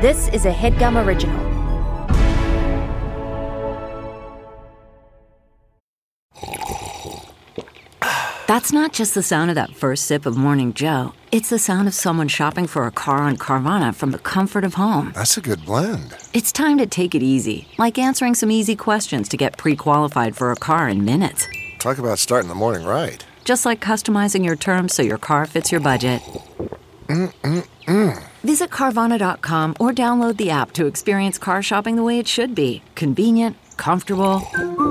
This is a HeadGum original. That's not just the sound of that first sip of Morning Joe. It's the sound of someone shopping for a car on Carvana from the comfort of home. That's a good blend. It's time to take it easy, like answering some easy questions to get pre-qualified for a car in minutes. Talk about starting the morning right. Just like customizing your terms so your car fits your budget. Visit Carvana.com or download the app to experience car shopping the way it should be. Convenient, comfortable.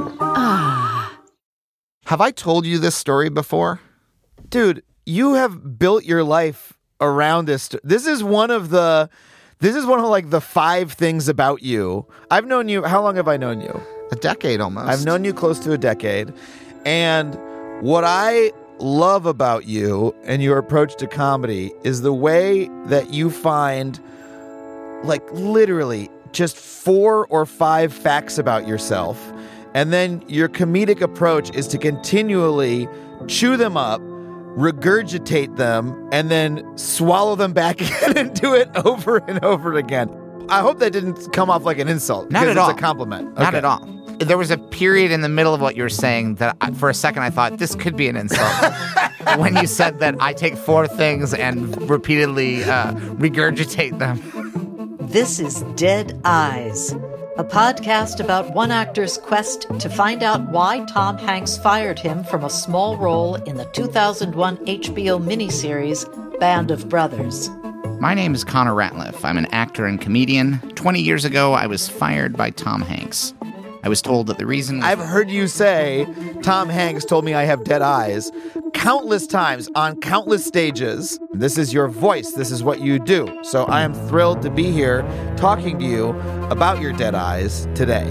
Have I told you this story before? Dude, you have built your life around this. This is one of like the 5 things about you. I've known you. How long have I known you? A decade almost. I've known you close to a decade. And what I love about you and your approach to comedy is the way that you find, like, literally just 4 or 5 facts about yourself. And then your comedic approach is to continually chew them up, regurgitate them, and then swallow them back in and do it over and over again. I hope that didn't come off like an insult. Not at all. It's a compliment. Not at all. There was a period in the middle of what you were saying that for a second I thought this could be an insult. When you said that I take 4 things and repeatedly regurgitate them. This is Dead Eyes, a podcast about one actor's quest to find out why Tom Hanks fired him from a small role in the 2001 HBO miniseries Band of Brothers. My name is Connor Ratliff. I'm an actor and comedian. 20 years ago, I was fired by Tom Hanks. I was told that the reason... I've heard you say, Tom Hanks told me I have dead eyes, countless times on countless stages. This is your voice. This is what you do. So I am thrilled to be here talking to you about your dead eyes today.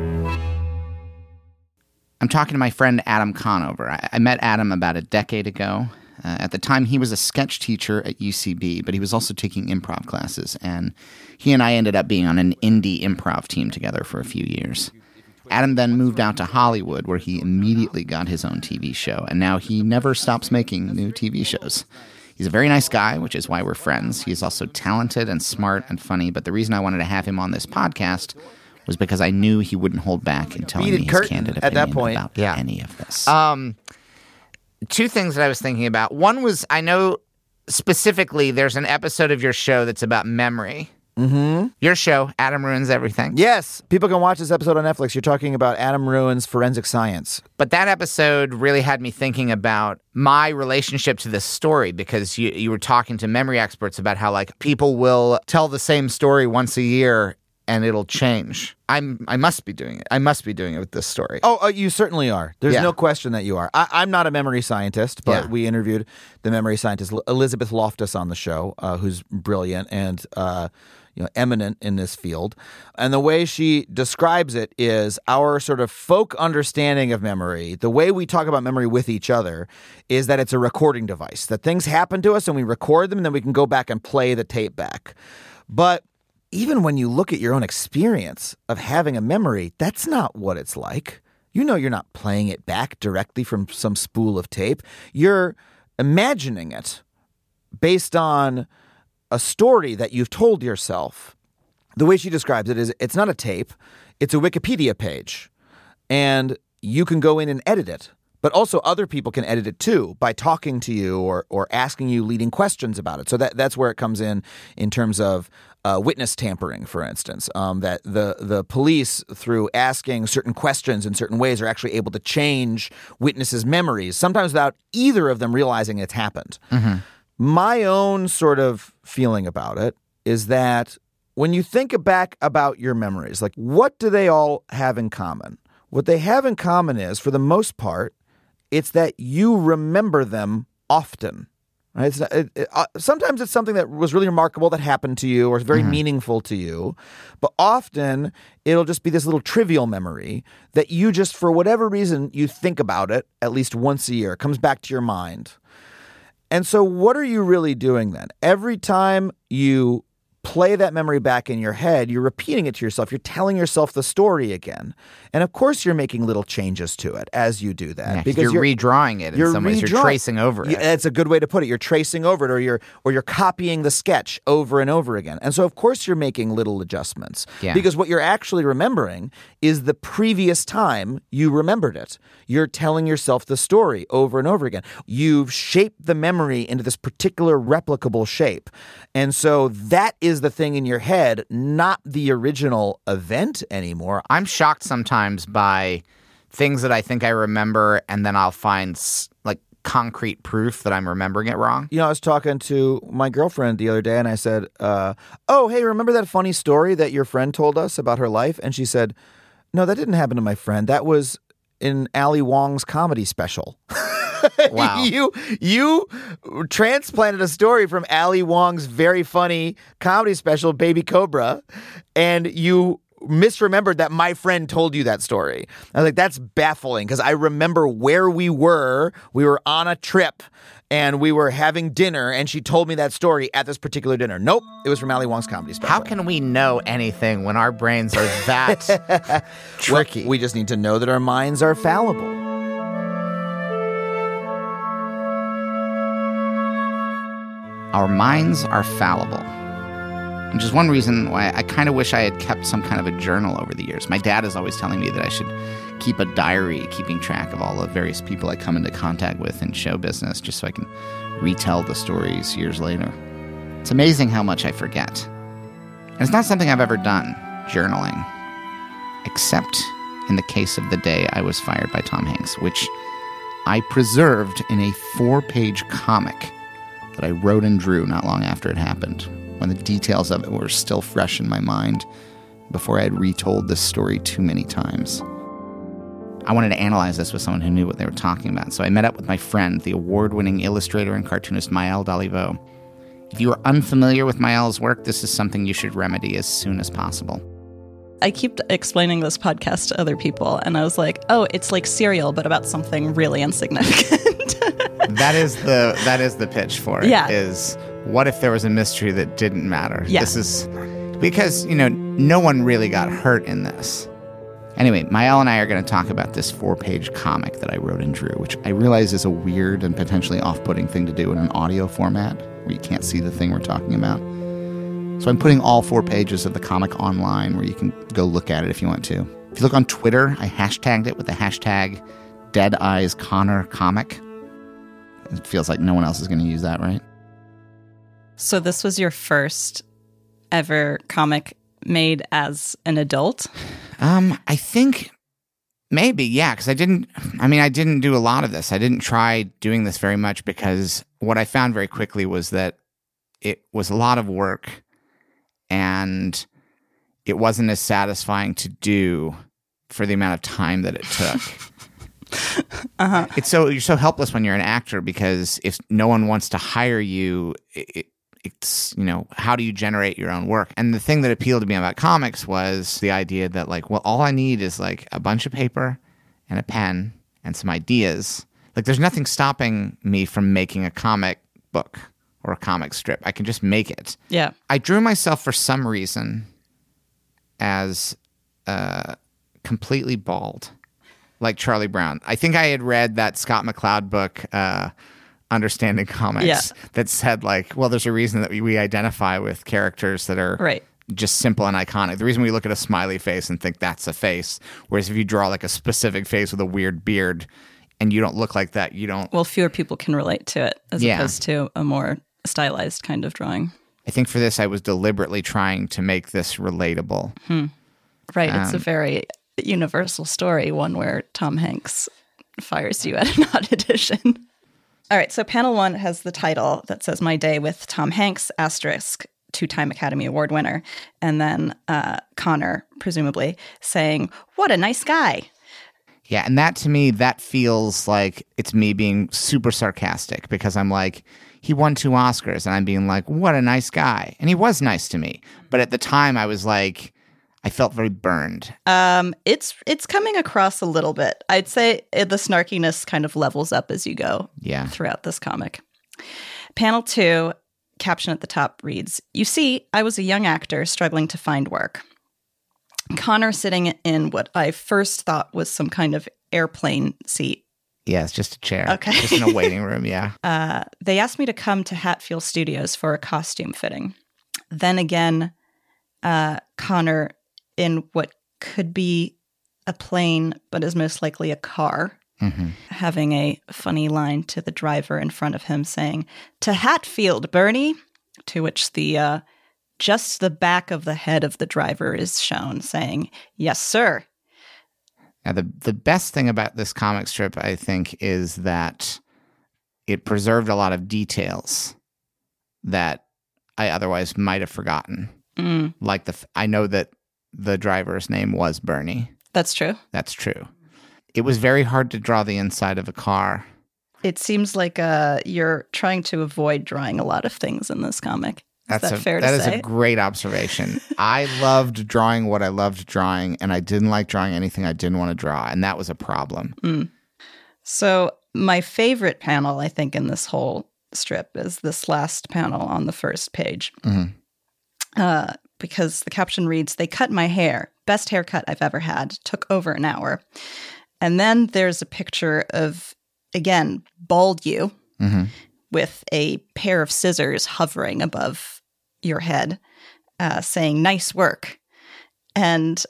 I'm talking to my friend Adam Conover. I met Adam about a decade ago. At the time, he was a sketch teacher at UCB, but he was also taking improv classes, and he and I ended up being on an indie improv team together for a few years. Adam then moved out to Hollywood, where he immediately got his own TV show, and now he never stops making new TV shows. He's a very nice guy, which is why we're friends. He is also talented and smart and funny, but the reason I wanted to have him on this podcast was because I knew he wouldn't hold back in telling me his candid opinion at that point. about any of this. 2 things that I was thinking about. One was, I know specifically there's an episode of your show that's about memory. Mm-hmm. Your show, Adam Ruins Everything. Yes, people can watch this episode on Netflix. You're talking about Adam Ruins Forensic Science. But that episode really had me thinking about my relationship to this story, because you were talking to memory experts about how, like, people will tell the same story once a year and it'll change. I must be doing it. I must be doing it with this story. Oh, you certainly are. There's no question that you are. I'm not a memory scientist, but we interviewed the memory scientist Elizabeth Loftus on the show, who's brilliant and eminent in this field. And the way she describes it is our sort of folk understanding of memory, the way we talk about memory with each other, is that it's a recording device, that things happen to us and we record them and then we can go back and play the tape back. But even when you look at your own experience of having a memory, that's not what it's like. You know, you're not playing it back directly from some spool of tape. You're imagining it based on a story that you've told yourself. The way she describes it is it's not a tape, it's a Wikipedia page. And you can go in and edit it. But also other people can edit it too by talking to you or asking you leading questions about it. So that's where it comes in terms of witness tampering, for instance, that the police, through asking certain questions in certain ways, are actually able to change witnesses' memories, sometimes without either of them realizing it's happened. Mm-hmm. My own sort of feeling about it is that when you think back about your memories, like, what do they all have in common? What they have in common is, for the most part, it's that you remember them often. Right? Sometimes it's something that was really remarkable that happened to you or is very meaningful to you. But often it'll just be this little trivial memory that you just, for whatever reason, you think about it at least once a year. It comes back to your mind. And so what are you really doing then? Every time you play that memory back in your head, you're repeating it to yourself. You're telling yourself the story again. And of course, you're making little changes to it as you do that. Yeah, because you're redrawing it in some ways. You're tracing over it. That's a good way to put it. You're tracing over it, or you're copying the sketch over and over again. And so, of course, you're making little adjustments. Yeah. Because what you're actually remembering is the previous time you remembered it. You're telling yourself the story over and over again. You've shaped the memory into this particular replicable shape. And so that is the thing in your head, not the original event anymore. I'm shocked sometimes by things that I think I remember, and then I'll find like concrete proof that I'm remembering it wrong. I was talking to my girlfriend the other day, and I said, oh, hey, remember that funny story that your friend told us about her life? And she said, no, that didn't happen to my friend. That was in Ali Wong's comedy special. Wow. You transplanted a story from Ali Wong's very funny comedy special, Baby Cobra, and you misremembered that my friend told you that story. I was like, that's baffling, because I remember where we were. We were on a trip, and we were having dinner, and she told me that story at this particular dinner. Nope, it was from Ali Wong's comedy special. How can we know anything when our brains are that tricky? Well, we just need to know that our minds are fallible. Our minds are fallible. Which is one reason why I kind of wish I had kept some kind of a journal over the years. My dad is always telling me that I should keep a diary, keeping track of all the various people I come into contact with in show business, just so I can retell the stories years later. It's amazing how much I forget. And it's not something I've ever done, journaling, except in the case of the day I was fired by Tom Hanks, which I preserved in a 4-page comic that I wrote and drew not long after it happened, when the details of it were still fresh in my mind before I had retold this story too many times. I wanted to analyze this with someone who knew what they were talking about, so I met up with my friend, the award-winning illustrator and cartoonist Maëlle Daliveau. If you are unfamiliar with Maëlle's work, this is something you should remedy as soon as possible. I keep explaining this podcast to other people, and I was like, oh, it's like Serial, but about something really insignificant. That is the pitch for it. Yeah. Is what if there was a mystery that didn't matter? Yeah. This is because, no one really got hurt in this. Anyway, Maëlle and I are going to talk about this 4-page comic that I wrote and drew, which I realize is a weird and potentially off-putting thing to do in an audio format where you can't see the thing we're talking about. So I'm putting all 4 pages of the comic online where you can go look at it if you want to. If you look on Twitter, I hashtagged it with the hashtag #DeadEyesConnorComic. It feels like no one else is going to use that, right? So this was your first ever comic made as an adult? I think maybe, yeah, because I didn't do a lot of this. I didn't try doing this very much because what I found very quickly was that it was a lot of work and it wasn't as satisfying to do for the amount of time that it took. Uh-huh. You're so helpless when you're an actor because if no one wants to hire you, it's how do you generate your own work? And the thing that appealed to me about comics was the idea that all I need is a bunch of paper and a pen and some ideas. There's nothing stopping me from making a comic book or a comic strip. I can just make it. Yeah. I drew myself for some reason as completely bald. Like Charlie Brown. I think I had read that Scott McCloud book, Understanding Comics, that said there's a reason that we identify with characters that are just simple and iconic. The reason we look at a smiley face and think that's a face, whereas if you draw a specific face with a weird beard and you don't look like that, you don't... Well, fewer people can relate to it as opposed to a more stylized kind of drawing. I think for this, I was deliberately trying to make this relatable. Right. It's a very universal story, one where Tom Hanks fires you at an audition. All right, so panel 1 has the title that says My Day with Tom Hanks, *, 2-time Academy Award winner, and then Connor, presumably, saying, "What a nice guy." Yeah, and that to me, that feels like it's me being super sarcastic because I'm like, he won 2 Oscars, and I'm being like, what a nice guy. And he was nice to me. But at the time, I was like, I felt very burned. It's coming across a little bit. I'd say the snarkiness kind of levels up as you go throughout this comic. Panel 2 caption at the top reads, "You see, I was a young actor struggling to find work." Connor sitting in what I first thought was some kind of airplane seat. Yeah, it's just a chair. Okay. Just in a waiting room, yeah. They asked me to come to Hatfield Studios for a costume fitting. Then again, Connor in what could be a plane, but is most likely a car, having a funny line to the driver in front of him saying, "To Hatfield, Bernie," to which the just the back of the head of the driver is shown saying, "Yes, sir." Now, the best thing about this comic strip, I think, is that it preserved a lot of details that I otherwise might have forgotten. Like I know that the driver's name was Bernie. That's true. That's true. It was very hard to draw the inside of a car. It seems like you're trying to avoid drawing a lot of things in this comic. Is that fair to say? That is a great observation. I loved drawing what I loved drawing, and I didn't like drawing anything I didn't want to draw, and that was a problem. So my favorite panel, I think, in this whole strip is this last panel on the first page. Because the caption reads, "They cut my hair. Best haircut I've ever had. Took over an hour." And then there's a picture of, again, bald you with a pair of scissors hovering above your head, saying, "Nice work." And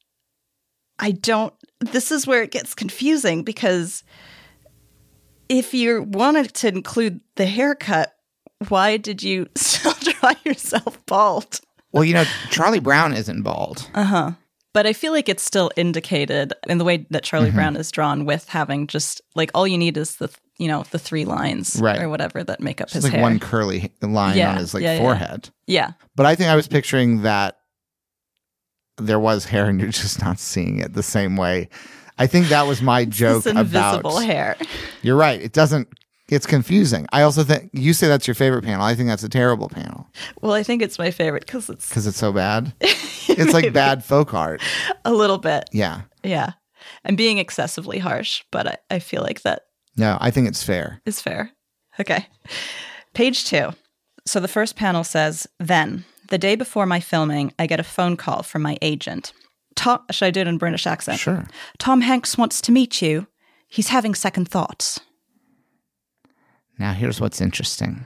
this is where it gets confusing, because if you wanted to include the haircut, why did you still draw yourself bald? Well, Charlie Brown isn't bald. But I feel like it's still indicated in the way that Charlie Brown is drawn, with having just like all you need is the 3 lines or whatever that make up his like hair. One curly line on his forehead. Yeah. But I think I was picturing that there was hair and you're just not seeing it the same way. I think that was my joke this invisible about hair. You're right. It's confusing. I also think you say that's your favorite panel. I think that's a terrible panel. Well, I think it's my favorite because it's so bad. It's like bad folk art. A little bit. Yeah. Yeah. I'm being excessively harsh, but I feel like that. No, I think it's fair. Is fair. Okay. Page 2. So the first panel says, "Then, the day before my filming, I get a phone call from my agent. Should I do it in British accent? Sure. Tom Hanks wants to meet you. He's having second thoughts." Now, here's what's interesting.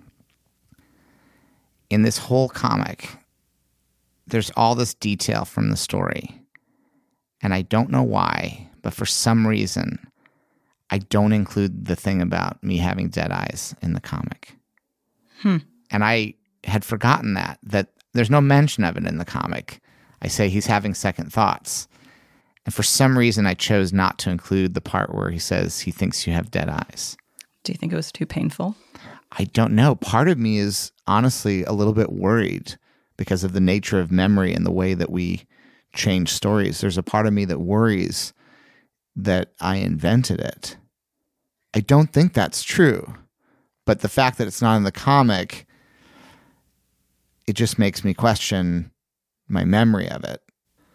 In this whole comic, there's all this detail from the story. And I don't know why, but for some reason, I don't include the thing about me having dead eyes in the comic. And I had forgotten that there's no mention of it in the comic. I say he's having second thoughts. And for some reason, I chose not to include the part where he says he thinks you have dead eyes. Do you think it was too painful? I don't know. Part of me is honestly a little bit worried because of the nature of memory and the way that we change stories. There's a part of me that worries that I invented it. I don't think that's true. But the fact that it's not in the comic, it just makes me question my memory of it.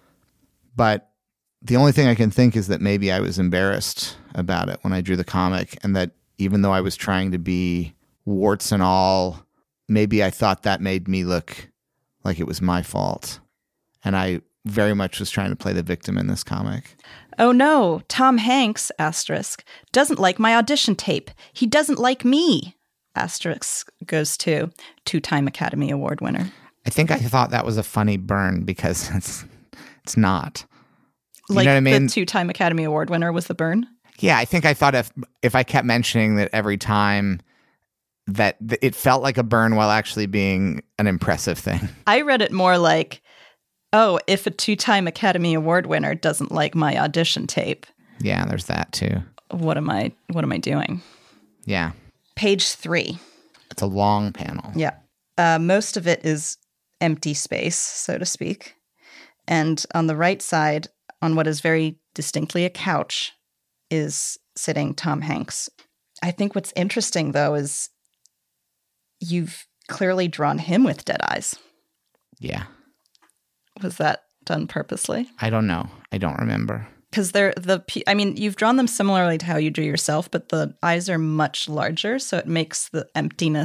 But the only thing I can think is that maybe I was embarrassed about it when I drew the comic, and that even though I was trying to be warts and all, maybe I thought that made me look like it was my fault. And I very much was trying to play the victim in this comic. "Oh no, Tom Hanks, asterisk, doesn't like my audition tape. He doesn't like me," asterisk goes to 2-time Academy Award winner. I think I thought that was a funny burn because it's not. You like know what I mean? The 2-time Academy Award winner was the burn? Yeah, I think I thought if I kept mentioning that every time, that it felt like a burn while actually being an impressive thing. I read it more like, oh, if a 2-time Academy Award winner doesn't like my audition tape. Yeah, there's that too. What am I doing? Yeah. Page 3. It's a long panel. Yeah. Most of it is empty space, so to speak. And on the right side, on what is very distinctly a couch, is sitting Tom Hanks. I think what's interesting, though, is you've clearly drawn him with dead eyes. Yeah. Was that done purposely? I don't know. I don't remember. Because you've drawn them similarly to how you drew yourself, but the eyes are much larger, so it makes the emptiness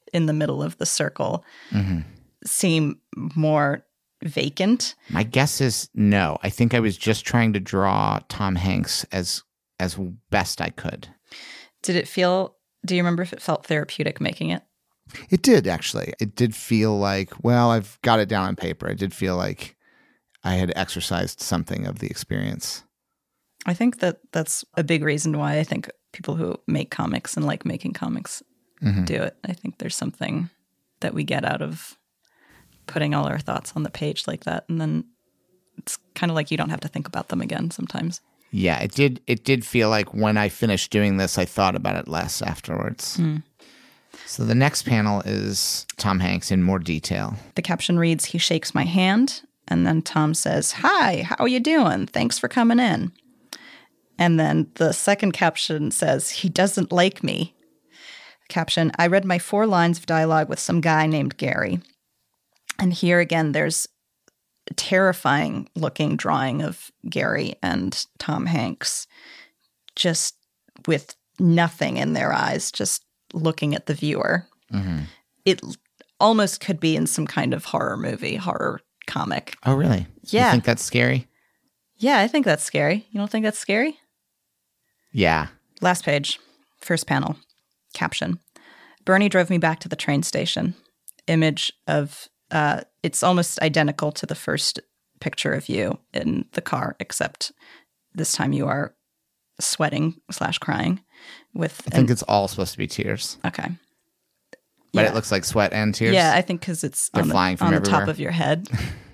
in the middle of the circle seem more vacant? My guess is no. I think I was just trying to draw Tom Hanks as best I could. Do you remember if it felt therapeutic making it? It did, actually. It did feel like, well, I've got it down on paper. It did feel like I had exercised something of the experience. I think that's a big reason why I think people who make comics and like making comics do it. I think there's something that we get out of putting all our thoughts on the page like that. And then it's kind of like you don't have to think about them again sometimes. Yeah, it did feel like when I finished doing this, I thought about it less afterwards. So the next panel is Tom Hanks in more detail. The caption reads, "He shakes my hand." And then Tom says, "Hi, how are you doing? Thanks for coming in." And then the second caption says, "He doesn't like me." Caption, "I read my 4 lines of dialogue with some guy named Gary." And here again, there's a terrifying looking drawing of Gary and Tom Hanks just with nothing in their eyes, just looking at the viewer. It almost could be in some kind of horror comic. Oh, really? Yeah. You think that's scary? Yeah, I think that's scary. You don't think that's scary? Yeah. Last page, first panel, caption. "Bernie drove me back to the train station." Image of, it's almost identical to the first picture of you in the car, except this time you are sweating/crying. I think it's all supposed to be tears. Okay. But it looks like sweat and tears? Yeah, I think because it's They're on flying from the top everywhere. of your head.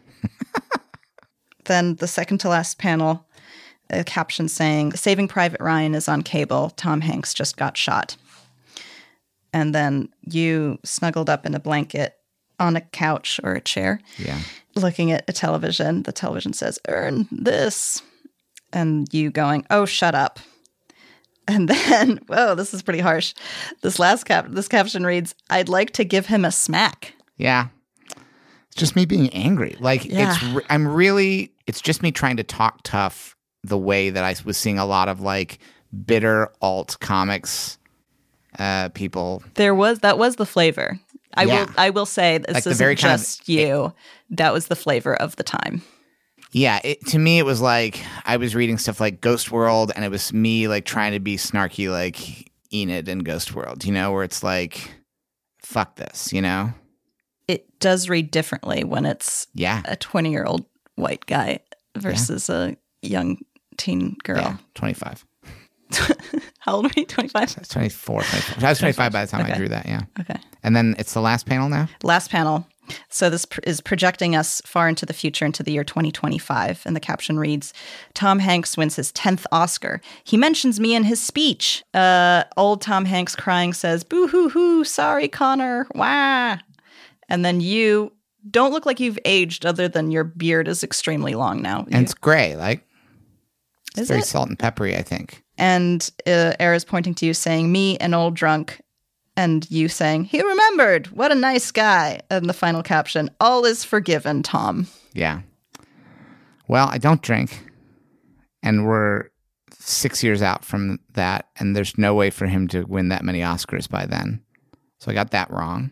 Then the second to last panel, a caption saying, "Saving Private Ryan is on cable. Tom Hanks just got shot." And then you snuggled up in a blanket on a couch or a chair, looking at a television. The television says, "Earn this." And you going, "Oh, shut up." And then, whoa, this is pretty harsh. This caption reads, "I'd like to give him a smack." Yeah. It's just me being angry. Like, it's just me trying to talk tough the way that I was seeing a lot of like bitter alt comics people. That was the flavor. I will say this like isn't just you. That was the flavor of the time. Yeah, to me it was like I was reading stuff like Ghost World, and it was me like trying to be snarky like Enid in Ghost World, where it's like, fuck this, It does read differently when it's a 20-year-old white guy versus a young teen girl. Yeah, 25. How old were you? 25? I was 24, 25. I was 25 by the time I drew that, yeah. Okay. And then it's the last panel now? Last panel. So this is projecting us far into the future, into the year 2025. And the caption reads, "Tom Hanks wins his 10th Oscar. He mentions me in his speech." Old Tom Hanks crying says, "Boo-hoo-hoo, sorry, Connor, wah." And then you don't look like you've aged other than your beard is extremely long now. And it's gray, like. It's very it? salt and peppery, I think. And Era's pointing to you saying, "Me, an old drunk." And you saying, "He remembered. What a nice guy." And the final caption, "All is forgiven, Tom." Yeah. Well, I don't drink. And we're 6 years out from that. And there's no way for him to win that many Oscars by then. So I got that wrong.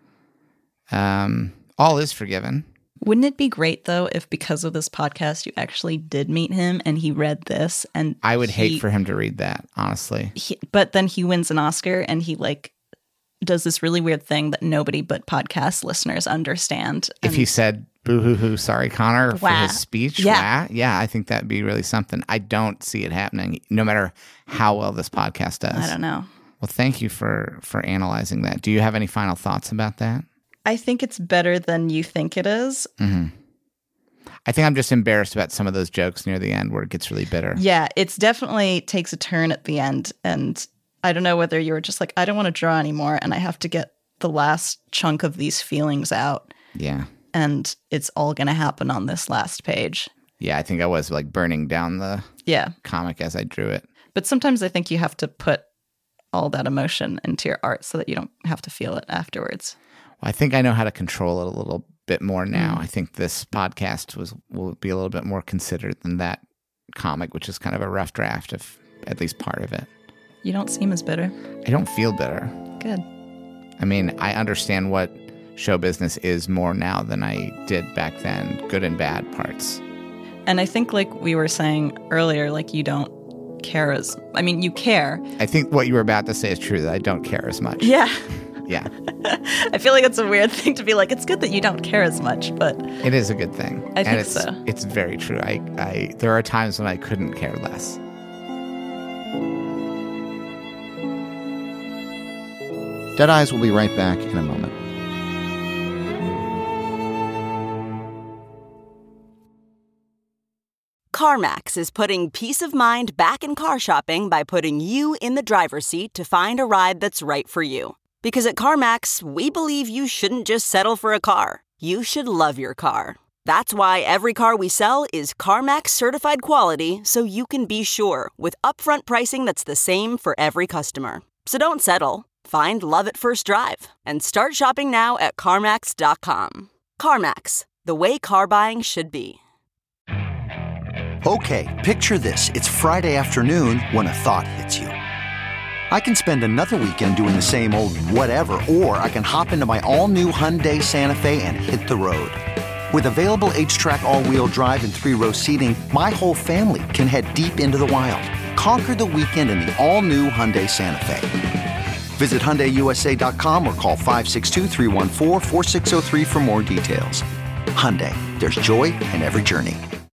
All is forgiven. Wouldn't it be great, though, if because of this podcast you actually did meet him and he read this? And I would hate for him to read that, honestly. But then he wins an Oscar and he does this really weird thing that nobody but podcast listeners understand. If he said, "Boo-hoo-hoo, sorry, Connor," for his speech, yeah, I think that'd be really something. I don't see it happening, no matter how well this podcast does. I don't know. Well, thank you for analyzing that. Do you have any final thoughts about that? I think it's better than you think it is. Mm-hmm. I think I'm just embarrassed about some of those jokes near the end where it gets really bitter. Yeah, it's definitely takes a turn at the end. And I don't know whether you were just like, I don't want to draw anymore and I have to get the last chunk of these feelings out. Yeah. And it's all going to happen on this last page. Yeah, I think I was like burning down the comic as I drew it. But sometimes I think you have to put all that emotion into your art so that you don't have to feel it afterwards. Well, I think I know how to control it a little bit more now. I think this podcast will be a little bit more considered than that comic, which is kind of a rough draft of at least part of it. You don't seem as bitter. I don't feel bitter. Good. I mean, I understand what show business is more now than I did back then, good and bad parts. And I think, like we were saying earlier, like you don't care you care. I think what you were about to say is true, that I don't care as much. Yeah. Yeah. I feel like it's a weird thing to be like, it's good that you don't care as much, but... It is a good thing. I think so. It's very true. There are times when I couldn't care less. Dead Eyes will be right back in a moment. CarMax is putting peace of mind back in car shopping by putting you in the driver's seat to find a ride that's right for you. Because at CarMax, we believe you shouldn't just settle for a car. You should love your car. That's why every car we sell is CarMax certified quality, so you can be sure with upfront pricing that's the same for every customer. So don't settle. Find love at first drive and start shopping now at CarMax.com. CarMax, the way car buying should be. Okay, picture this. It's Friday afternoon when a thought hits you. I can spend another weekend doing the same old whatever, or I can hop into my all-new Hyundai Santa Fe and hit the road. With available H-Track all-wheel drive and 3-row seating, my whole family can head deep into the wild. Conquer the weekend in the all-new Hyundai Santa Fe. Visit HyundaiUSA.com or call 562-314-4603 for more details. Hyundai, there's joy in every journey.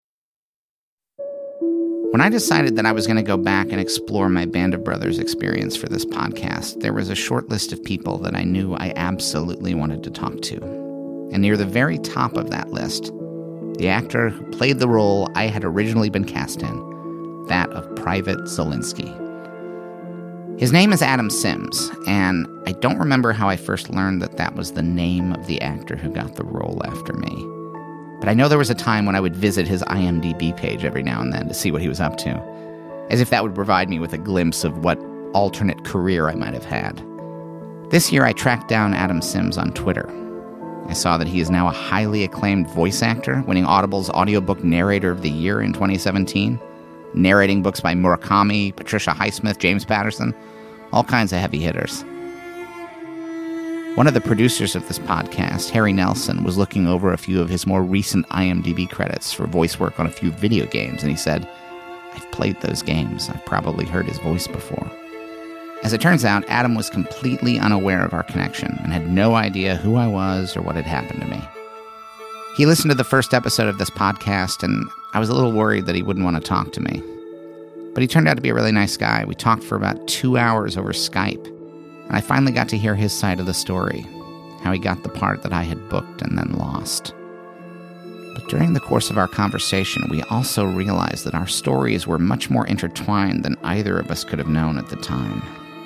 When I decided that I was going to go back and explore my Band of Brothers experience for this podcast, there was a short list of people that I knew I absolutely wanted to talk to. And near the very top of that list, the actor who played the role I had originally been cast in, that of Private Zelinsky. His name is Adam Sims, and I don't remember how I first learned that that was the name of the actor who got the role after me. But I know there was a time when I would visit his IMDb page every now and then to see what he was up to, as if that would provide me with a glimpse of what alternate career I might have had. This year I tracked down Adam Sims on Twitter. I saw that he is now a highly acclaimed voice actor, winning Audible's Audiobook Narrator of the Year in 2017, narrating books by Murakami, Patricia Highsmith, James Patterson, all kinds of heavy hitters. One of the producers of this podcast, Harry Nelson, was looking over a few of his more recent IMDb credits for voice work on a few video games, and he said, "I've played those games. I've probably heard his voice before." As it turns out, Adam was completely unaware of our connection and had no idea who I was or what had happened to me. He listened to the first episode of this podcast, and I was a little worried that he wouldn't want to talk to me. But he turned out to be a really nice guy. We talked for about 2 hours over Skype, and I finally got to hear his side of the story, how he got the part that I had booked and then lost. But during the course of our conversation, we also realized that our stories were much more intertwined than either of us could have known at the time.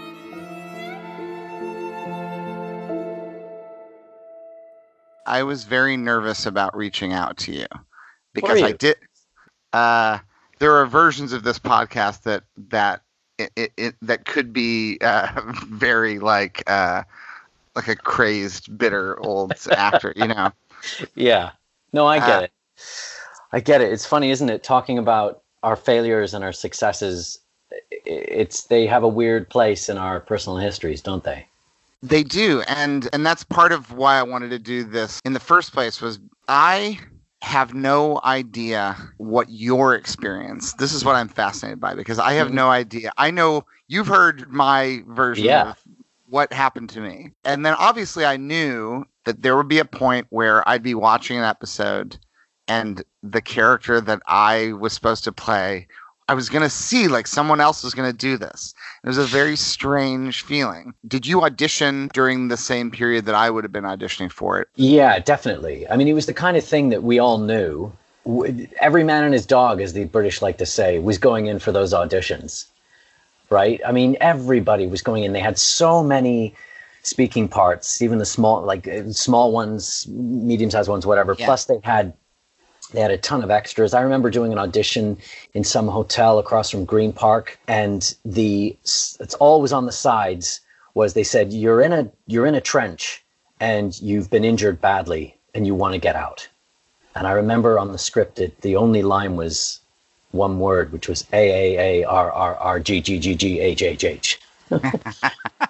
I was very nervous about reaching out to you because I did. There are versions of this podcast that could be very like a crazed, bitter old actor, you know? Yeah. No, I get it. I get it. It's funny, isn't it? Talking about our failures and our successes, they have a weird place in our personal histories, don't they? They do, and that's part of why I wanted to do this in the first place. Was I have no idea what your experience. This is what I'm fascinated by, because I have no idea. I know you've heard my version of what happened to me, and then obviously I knew that there would be a point where I'd be watching an episode, and the character that I was supposed to play, I was going to see like someone else was going to do this. It was a very strange feeling. Did you audition during the same period that I would have been auditioning for it? Yeah, definitely. I mean, it was the kind of thing that we all knew. Every man and his dog, as the British like to say, was going in for those auditions, right? I mean, everybody was going in. They had so many speaking parts, even the small ones, medium-sized ones, whatever. Yeah. Plus they had a ton of extras. I remember doing an audition in some hotel across from Green Park, and it's always on the sides was they said, you're in a trench and you've been injured badly and you want to get out. And I remember on the script the only line was one word, which was AAARRRGGGGHHH.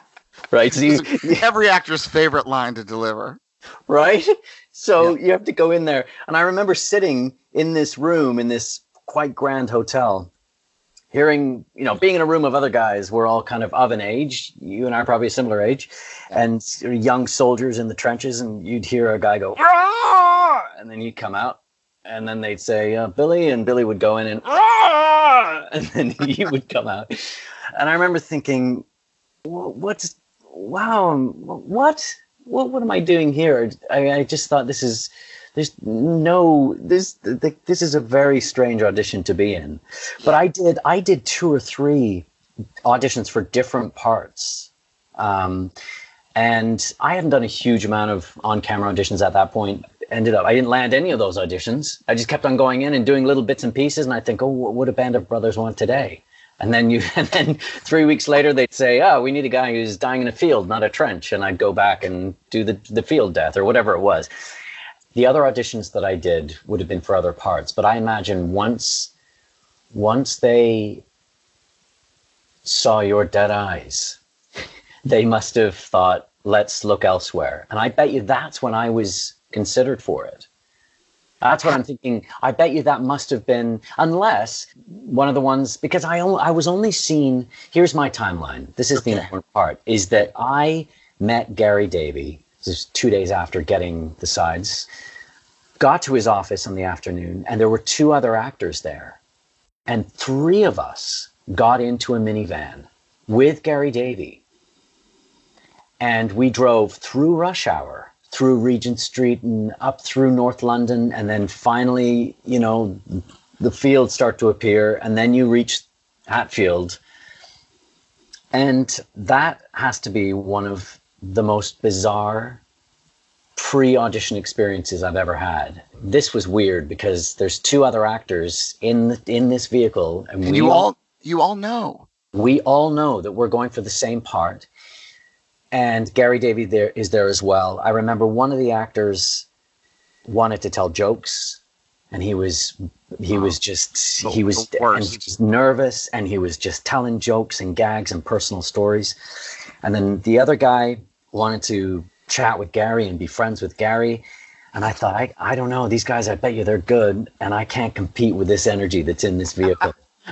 right? So every actor's favorite line to deliver. Right? So you have to go in there. And I remember sitting in this room, in this quite grand hotel, hearing, being in a room of other guys. We're all kind of an age. You and I are probably a similar age. And young soldiers in the trenches. And you'd hear a guy go, "Rah!" And then you'd come out. And then they'd say, Billy. And Billy would go in and, "Rah!" And then he would come out. And I remember thinking, what am I doing here? I just thought this is a very strange audition to be in. But I did 2 or 3 auditions for different parts. And I hadn't done a huge amount of on-camera auditions at that point. I didn't land any of those auditions. I just kept on going in and doing little bits and pieces. And I think, what do Band of Brothers want today? And then 3 weeks later, they'd say, we need a guy who's dying in a field, not a trench. And I'd go back and do the field death or whatever it was. The other auditions that I did would have been for other parts. But I imagine once they saw your dead eyes, they must have thought, let's look elsewhere. And I bet you that's when I was considered for it. That's what I'm thinking. I bet you that must have been, unless one of the ones, because I was only seen, here's my timeline. This is the important part, is that I met Gary Davey, this is 2 days after getting the sides, got to his office in the afternoon, and there were 2 other actors there. And 3 of us got into a minivan with Gary Davey. And we drove through rush hour, through Regent Street and up through North London. And then finally, the fields start to appear. And then you reach Hatfield. And that has to be one of the most bizarre pre-audition experiences I've ever had. This was weird because there's 2 other actors in this vehicle. And you all know. We all know that we're going for the same part. And Gary Davey is there as well. I remember one of the actors wanted to tell jokes, and he was nervous, and he was just telling jokes and gags and personal stories. And then the other guy wanted to chat with Gary and be friends with Gary. And I thought, I don't know, these guys, I bet you they're good, and I can't compete with this energy that's in this vehicle.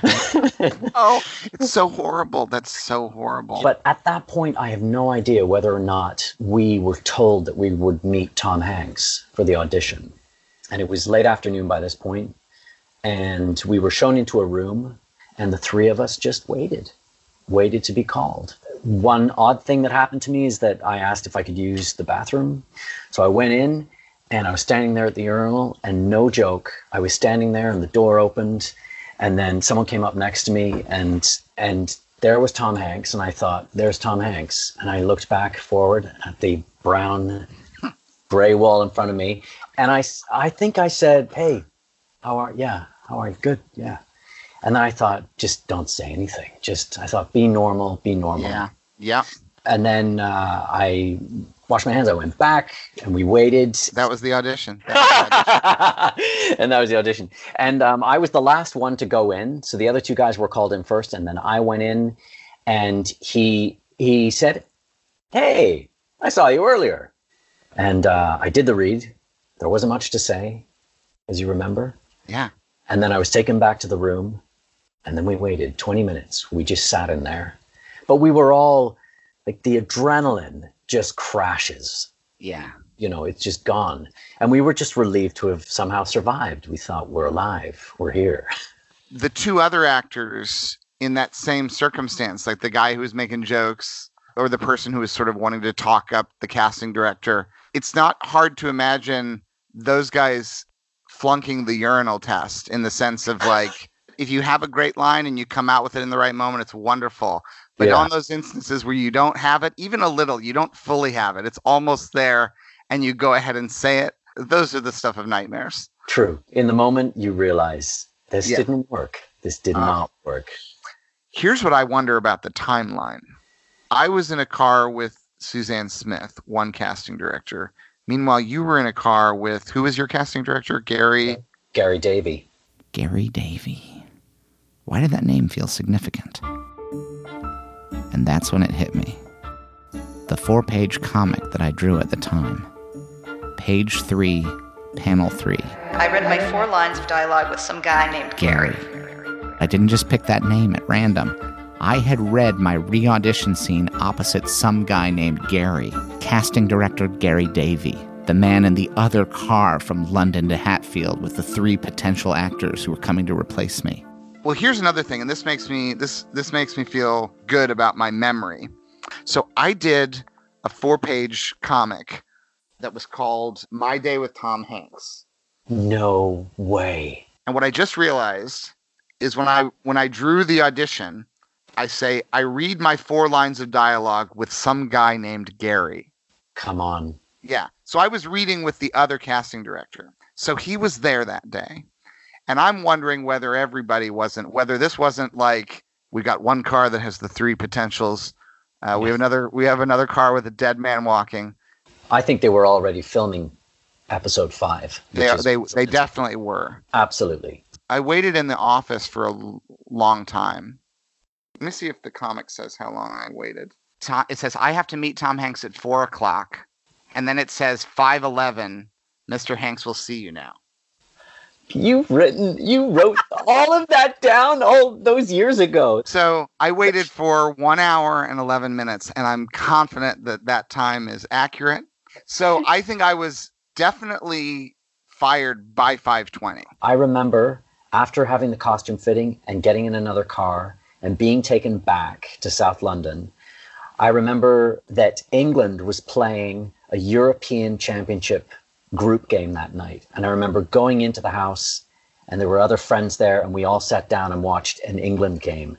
Oh, it's so horrible. That's so horrible. But at that point, I have no idea whether or not we were told that we would meet Tom Hanks for the audition. And it was late afternoon by this point, and we were shown into a room, and the 3 of us just waited to be called. One odd thing that happened to me is that I asked if I could use the bathroom. So I went in, and I was standing there at the urinal, and no joke, I was standing there, and the door opened. And then someone came up next to me, and there was Tom Hanks. And I thought, there's Tom Hanks. And I looked back forward at the brown gray wall in front of me. And I think I said, hey, how are you? Good. Yeah. And then I thought, just don't say anything. I thought, be normal. Yeah. Yeah. And then I washed my hands. I went back, and we waited. That was the audition. And that was the audition. And I was the last one to go in. So the other 2 guys were called in first, and then I went in, and he said, hey, I saw you earlier. And I did the read. There wasn't much to say, as you remember. Yeah. And then I was taken back to the room, and then we waited 20 minutes. We just sat in there. But we were all, like, the adrenaline just crashes. Yeah. It's just gone. And we were just relieved to have somehow survived. We thought, we're alive. We're here. The 2 other actors in that same circumstance, like the guy who was making jokes or the person who was sort of wanting to talk up the casting director, it's not hard to imagine those guys flunking the urinal test in the sense of, like, if you have a great line and you come out with it in the right moment, it's wonderful. But on those instances where you don't have it, even a little, you don't fully have it, it's almost there, and you go ahead and say it, those are the stuff of nightmares. True. In the moment, you realize this didn't work. This did not work. Here's what I wonder about the timeline. I was in a car with Suzanne Smith, one casting director. Meanwhile, you were in a car with, who was your casting director? Gary Davey. Gary Davey. Why did that name feel significant? And that's when it hit me. the 4-page comic that I drew at the time. Page 3, panel 3. I read my 4 lines of dialogue with some guy named Gary. I didn't just pick that name at random. I had read my re-audition scene opposite some guy named Gary, casting director Gary Davey, the man in the other car from London to Hatfield with the 3 potential actors who were coming to replace me. Well, here's another thing, and this makes me feel good about my memory. So I did a 4-page comic that was called My Day with Tom Hanks. No way. And what I just realized is when I drew the audition, I say, I read my 4 lines of dialogue with some guy named Gary. Come on. Yeah. So I was reading with the other casting director. So he was there that day. And I'm wondering whether this wasn't like, we got one car that has the 3 potentials. We have another car with a dead man walking. I think they were already filming episode 5. They definitely were. Absolutely. I waited in the office for a long time. Let me see if the comic says how long I waited. It says, I have to meet Tom Hanks at 4:00. And then it says 5:11, Mr. Hanks will see you now. You wrote all of that down all those years ago. So I waited for 1 hour and 11 minutes, and I'm confident that time is accurate. So I think I was definitely fired by 5:20. I remember after having the costume fitting and getting in another car and being taken back to South London, I remember that England was playing a European Championship group game that night. And I remember going into the house and there were other friends there and we all sat down and watched an England game.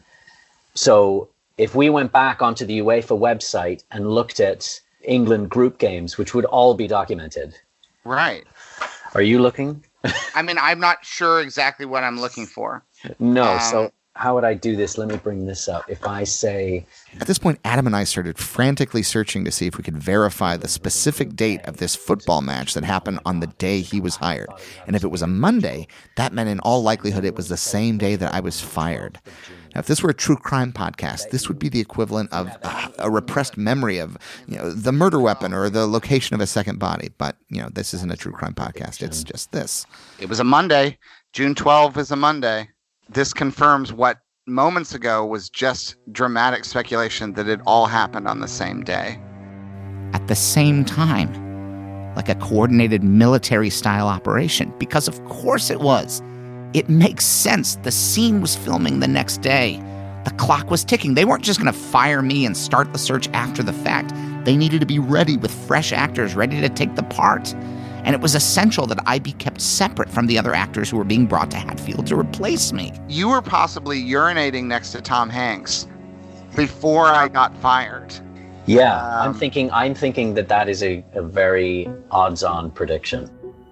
So if we went back onto the UEFA website and looked at England group games, which would all be documented. Right. Are you looking? I mean, I'm not sure exactly what I'm looking for. No. So how would I do this? Let me bring this up. If I say... At this point, Adam and I started frantically searching to see if we could verify the specific date of this football match that happened on the day he was hired. And if it was a Monday, that meant in all likelihood it was the same day that I was fired. Now, if this were a true crime podcast, this would be the equivalent of a repressed memory of, the murder weapon or the location of a second body. But, this isn't a true crime podcast. It's just this. It was a Monday. June 12th is a Monday. This confirms what moments ago was just dramatic speculation that it all happened on the same day. At the same time, like a coordinated military-style operation, because of course it was. It makes sense. The scene was filming the next day. The clock was ticking. They weren't just going to fire me and start the search after the fact. They needed to be ready with fresh actors ready to take the part. And it was essential that I be kept separate from the other actors who were being brought to Hatfield to replace me. You were possibly urinating next to Tom Hanks before I got fired. Yeah, I'm thinking that is a very odds-on prediction.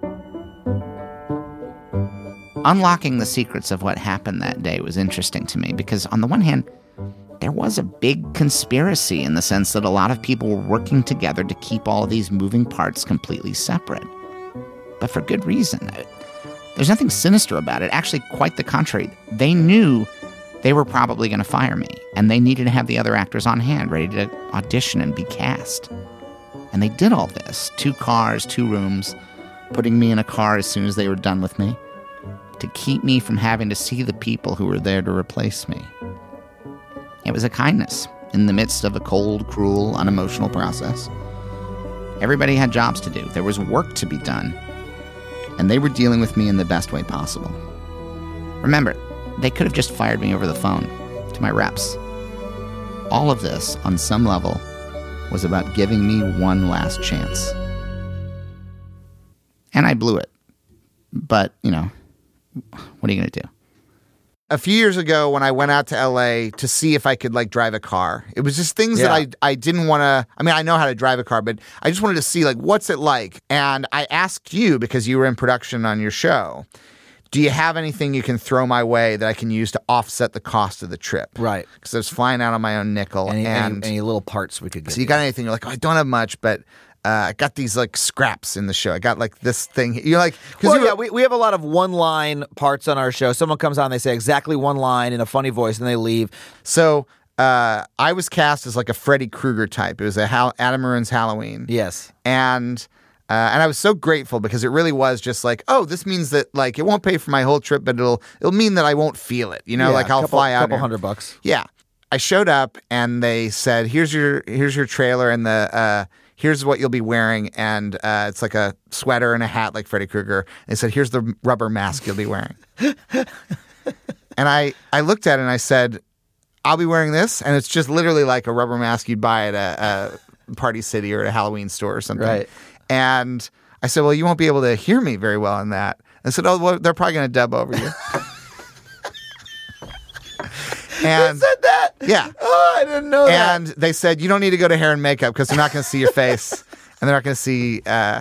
Unlocking the secrets of what happened that day was interesting to me because, on the one hand, there was a big conspiracy in the sense that a lot of people were working together to keep all of these moving parts completely separate. But for good reason. There's nothing sinister about it. Actually, quite the contrary. They knew they were probably going to fire me, and they needed to have the other actors on hand, ready to audition and be cast. And they did all this. 2 cars, 2 rooms, putting me in a car as soon as they were done with me, to keep me from having to see the people who were there to replace me. It was a kindness in the midst of a cold, cruel, unemotional process. Everybody had jobs to do. There was work to be done. And they were dealing with me in the best way possible. Remember, they could have just fired me over the phone to my reps. All of this, on some level, was about giving me one last chance. And I blew it. But, what are you going to do? A few years ago when I went out to LA to see if I could drive a car, it was just things that I didn't want to, I know how to drive a car, but I just wanted to see what's it like? And I asked you, because you were in production on your show, do you have anything you can throw my way that I can use to offset the cost of the trip? Right. Because I was flying out on my own nickel. Any little parts we could get. So you got anything? You're like, I don't have much, but I got these scraps in the show. I got this thing. You're like, we have a lot of one-line parts on our show. Someone comes on, they say exactly one line in a funny voice, and they leave. So I was cast as like a Freddy Krueger type. It was Adam Maroon's Halloween. Yes. And I was so grateful because it really was just like, oh, this means that like it won't pay for my whole trip, but it'll mean that I won't feel it. You know, like I'll fly out. $couple $100. Yeah. I showed up and they said, here's your trailer and here's what you'll be wearing. And it's like a sweater and a hat like Freddy Krueger. They said, here's the rubber mask you'll be wearing. And I looked at it and I said, I'll be wearing this. And it's just literally like a rubber mask you'd buy at a Party City or at a Halloween store or something. Right. And I said, well, you won't be able to hear me very well in that. I said, oh, well, they're probably going to dub over you. And they said that? Yeah. Oh, I didn't know that. And they said, you don't need to go to hair and makeup because they're not going to see your face. And they're not going to see...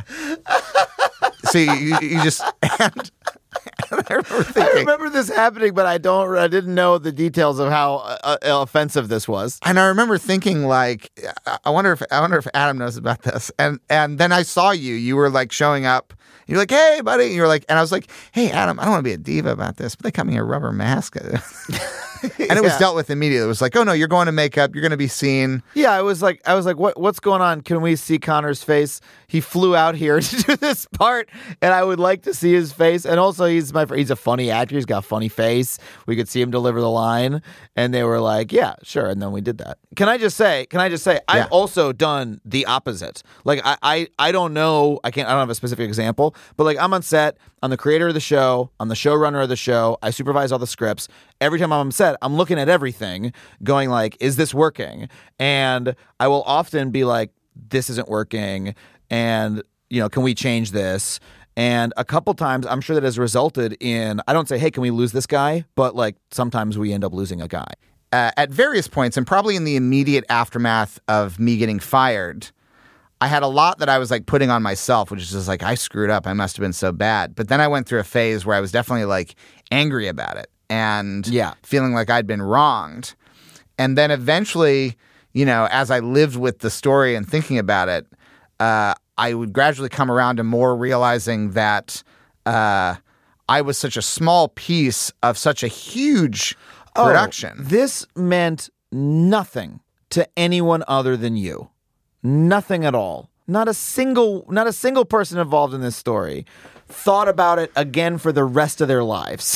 so you just... And I remember this happening, but I didn't know the details of how offensive this was. And I remember thinking, like, I wonder if Adam knows about this. And then I saw you. You were like showing up. You're like, hey, buddy. And you're like, and I was like, hey, Adam, I don't want to be a diva about this, but they cut me a rubber mask. And it was dealt with immediately. It was like, oh no, you're going to makeup. You're going to be seen. Yeah, I was like, what's going on? Can we see Connor's face? He flew out here to do this part, and I would like to see his face. And also, he's a funny actor. He's got a funny face. We could see him deliver the line, and they were like, yeah, sure. And then we did that. Can I just say, I've also done the opposite. Like, I don't know. I don't have a specific example, but like I'm on set. I'm the creator of the show. I'm the showrunner of the show. I supervise all the scripts. Every time I'm on set, I'm looking at everything, going like, is this working? And I will often be like, this isn't working. And, can we change this? And a couple times, I'm sure that has resulted in, I don't say, hey, can we lose this guy? But like sometimes we end up losing a guy. At various points, and probably in the immediate aftermath of me getting fired, I had a lot that I was like putting on myself, which is just like, I screwed up. I must have been so bad. But then I went through a phase where I was definitely like angry about it and feeling like I'd been wronged. And then eventually, as I lived with the story and thinking about it, I would gradually come around to more realizing that I was such a small piece of such a huge production. This meant nothing to anyone other than you. Nothing at all. Not a single person involved in this story thought about it again for the rest of their lives.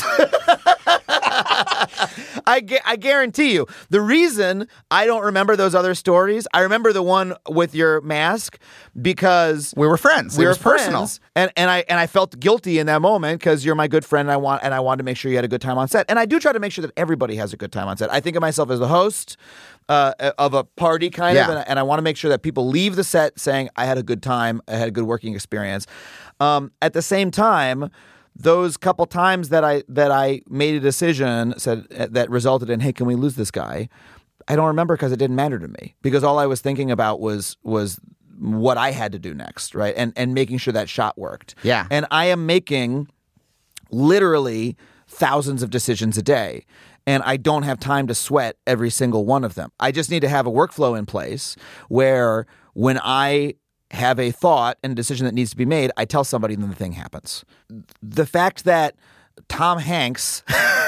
I guarantee you, the reason I don't remember those other stories, I remember the one with your mask because we were friends. It was personal, and I felt guilty in that moment because you're my good friend, and I wanted to make sure you had a good time on set, and I do try to make sure that everybody has a good time on set. I think of myself as the host of a party, kind of, and I want to make sure that people leave the set saying I had a good time, I had a good working experience. At the same time, those couple times that I made a decision that resulted in, hey, can we lose this guy? I don't remember because it didn't matter to me, because all I was thinking about was what I had to do next, right? And making sure that shot worked. Yeah. And I am making literally thousands of decisions a day, and I don't have time to sweat every single one of them. I just need to have a workflow in place where when I have a thought and a decision that needs to be made, I tell somebody and then the thing happens. The fact that Tom Hanks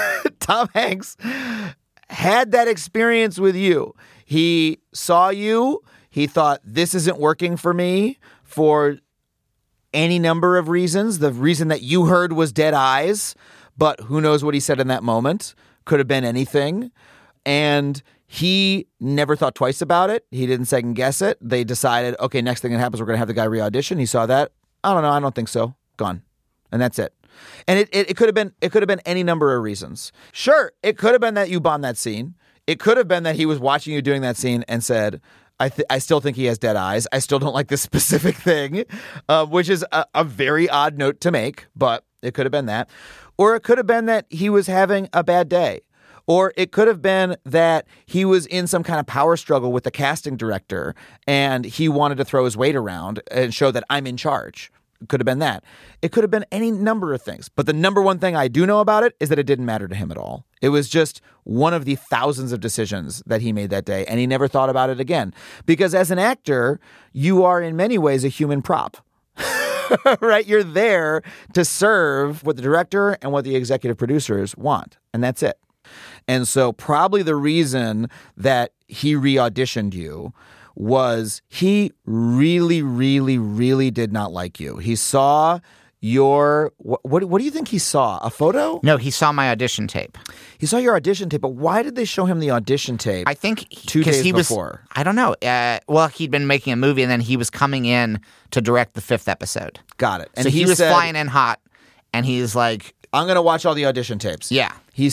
had that experience with you. He saw you. He thought, this isn't working for me for any number of reasons. The reason that you heard was dead eyes, but who knows what he said in that moment. Could have been anything. And he never thought twice about it. He didn't second guess it. They decided, okay, next thing that happens, we're going to have the guy re-audition. He saw that. I don't know. I don't think so. Gone. And that's it. And it could have been any number of reasons. Sure, it could have been that you bombed that scene. It could have been that he was watching you doing that scene and said, I still think he has dead eyes. I still don't like this specific thing, which is a very odd note to make, but it could have been that. Or it could have been that he was having a bad day. Or it could have been that he was in some kind of power struggle with the casting director and he wanted to throw his weight around and show that I'm in charge. It could have been that. It could have been any number of things. But the number one thing I do know about it is that it didn't matter to him at all. It was just one of the thousands of decisions that he made that day, and he never thought about it again. Because as an actor, you are in many ways a human prop. Right? You're there to serve what the director and what the executive producers want. And that's it. And so probably the reason that he re-auditioned you was he really, really, really did not like you. He saw your what do you think he saw? A photo? No, he saw my audition tape. He saw your audition tape, but why did they show him the audition tape? I think 2 days before. I don't know. Well, he'd been making a movie, and then he was coming in to direct the 5th episode. Got it. And so he was flying in hot, and he's like, I'm going to watch all the audition tapes. Yeah.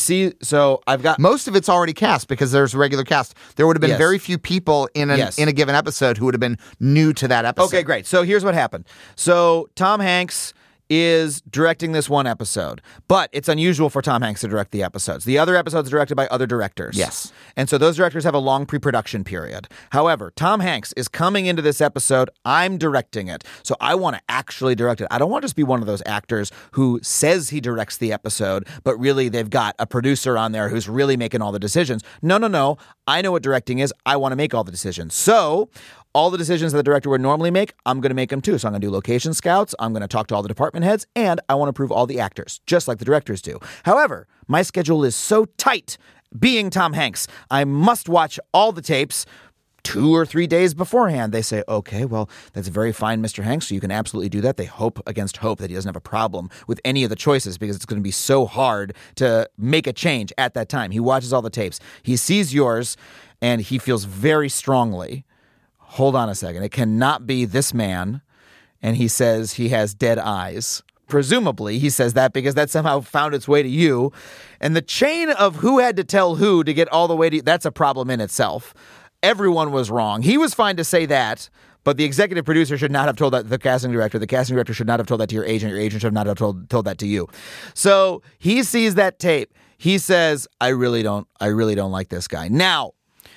So I've got... Most of it's already cast because there's a regular cast. There would have been very few people in a given episode who would have been new to that episode. Okay, great. So here's what happened. So Tom Hanks is directing this one episode, but it's unusual for Tom Hanks to direct the episodes. The other episodes are directed by other directors. Yes. And so those directors have a long pre-production period. However, Tom Hanks is coming into this episode. I'm directing it. So I want to actually direct it. I don't want to just be one of those actors who says he directs the episode, but really they've got a producer on there who's really making all the decisions. No. I know what directing is. I want to make all the decisions. So all the decisions that the director would normally make, I'm going to make them too. So I'm going to do location scouts. I'm going to talk to all the department heads, and I want to approve all the actors, just like the directors do. However, my schedule is so tight, being Tom Hanks, I must watch all the tapes 2 or 3 days beforehand. They say, okay, well, that's very fine, Mr. Hanks, so you can absolutely do that. They hope against hope that he doesn't have a problem with any of the choices because it's going to be so hard to make a change at that time. He watches all the tapes. He sees yours, and he feels very strongly, hold on a second, it cannot be this man, and he says he has dead eyes. Presumably, he says that because that somehow found its way to you. And the chain of who had to tell who to get all the way to you, that's a problem in itself. Everyone was wrong. He was fine to say that, but the executive producer should not have told that to the casting director. The casting director should not have told that to your agent. Your agent should not have told that to you. So he sees that tape. He says, I really don't like this guy. Now,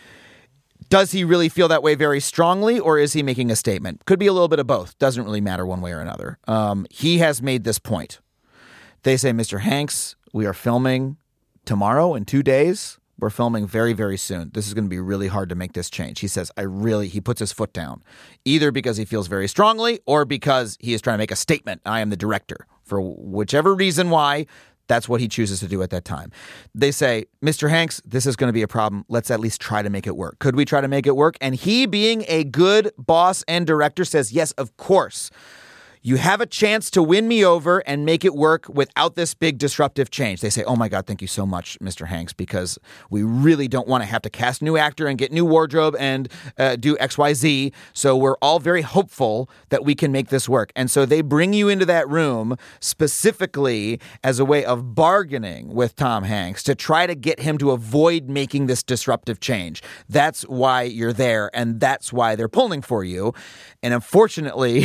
does he really feel that way very strongly, or is he making a statement? Could be a little bit of both. Doesn't really matter one way or another. He has made this point. They say, Mr. Hanks, we are filming tomorrow in 2 days. We're filming very, very soon. This is going to be really hard to make this change. He says, he puts his foot down, either because he feels very strongly or because he is trying to make a statement. I am the director. For whichever reason why, that's what he chooses to do at that time. They say, Mr. Hanks, this is going to be a problem. Let's at least try to make it work. Could we try to make it work? And he, being a good boss and director, says, yes, of course. You have a chance to win me over and make it work without this big disruptive change. They say, oh my God, thank you so much, Mr. Hanks, because we really don't want to have to cast a new actor and get new wardrobe and do XYZ. So we're all very hopeful that we can make this work. And so they bring you into that room specifically as a way of bargaining with Tom Hanks to try to get him to avoid making this disruptive change. That's why you're there, and that's why they're pulling for you. And unfortunately,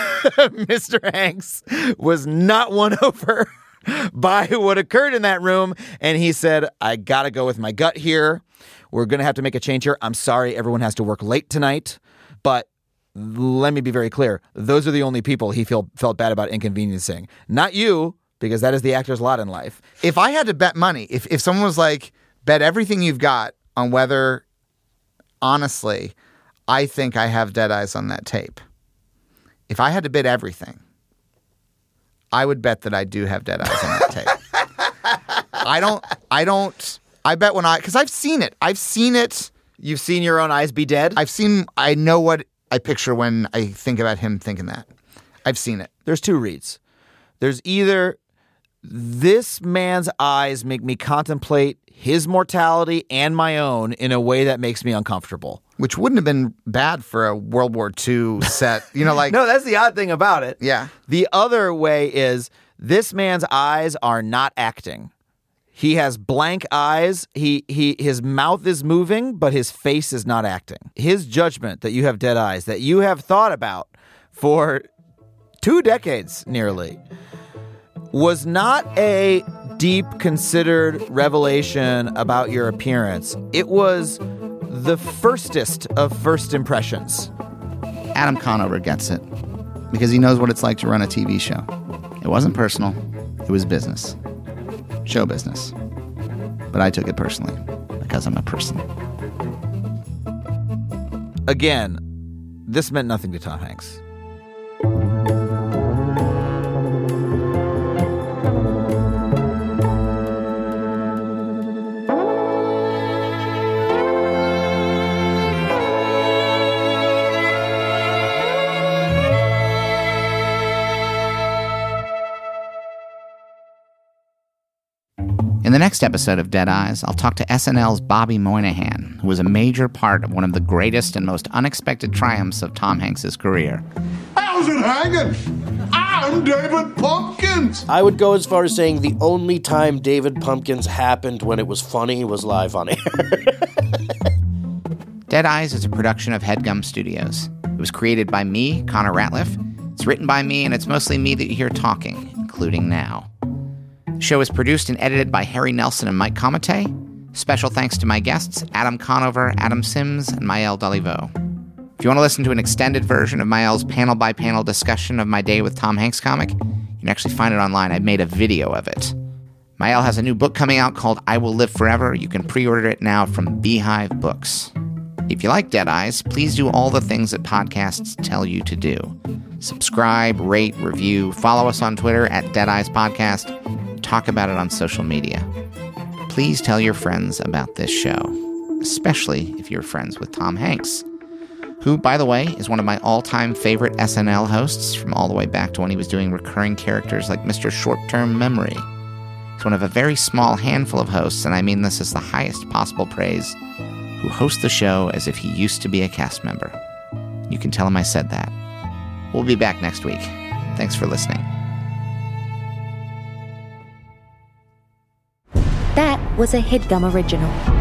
Mr. Hanks was not won over by what occurred in that room. And he said, I got to go with my gut here. We're going to have to make a change here. I'm sorry, everyone has to work late tonight. But let me be very clear. Those are the only people he felt bad about inconveniencing. Not you, because that is the actor's lot in life. If I had to bet money, if someone was like, bet everything you've got on whether, honestly, I think I have dead eyes on that tape. If I had to bid everything, I would bet that I do have dead eyes on that tape. I bet because I've seen it. You've seen your own eyes be dead? I know what I picture when I think about him thinking that. I've seen it. There's two reads. There's either this man's eyes make me contemplate his mortality and my own in a way that makes me uncomfortable. Which wouldn't have been bad for a World War II set. No, that's the odd thing about it. Yeah. The other way is this man's eyes are not acting. He has blank eyes. His mouth is moving, but his face is not acting. His judgment that you have dead eyes, that you have thought about for 2 decades nearly, was not a deep, considered revelation about your appearance. It was the firstest of first impressions. Adam Conover gets it because he knows what it's like to run a TV show. It wasn't personal. It was business. Show business. But I took it personally because I'm a person. Again, this meant nothing to Tom Hanks. In the next episode of Dead Eyes, I'll talk to SNL's Bobby Moynihan, who was a major part of one of the greatest and most unexpected triumphs of Tom Hanks' career. How's it hanging? I'm David Pumpkins! I would go as far as saying the only time David Pumpkins happened when it was funny was live on air. Dead Eyes is a production of HeadGum Studios. It was created by me, Connor Ratliff. It's written by me, and it's mostly me that you hear talking, including now. The show is produced and edited by Harry Nelson and Mike Comite. Special thanks to my guests, Adam Conover, Adam Sims, and Maëlle Daliveau. If you want to listen to an extended version of Maëlle's panel-by-panel discussion of my day with Tom Hanks comic, you can actually find it online. I made a video of it. Maëlle has a new book coming out called I Will Live Forever. You can pre-order it now from Beehive Books. If you like Dead Eyes, please do all the things that podcasts tell you to do. Subscribe, rate, review, follow us on Twitter at Dead Eyes Podcast, talk about it on social media. Please tell your friends about this show, especially if you're friends with Tom Hanks, who, by the way, is one of my all-time favorite SNL hosts from all the way back to when he was doing recurring characters like Mr. Short-Term Memory. He's one of a very small handful of hosts, and I mean this as the highest possible praise, who hosts the show as if he used to be a cast member. You can tell him I said that. We'll be back next week. Thanks for listening. That was a HeadGum original.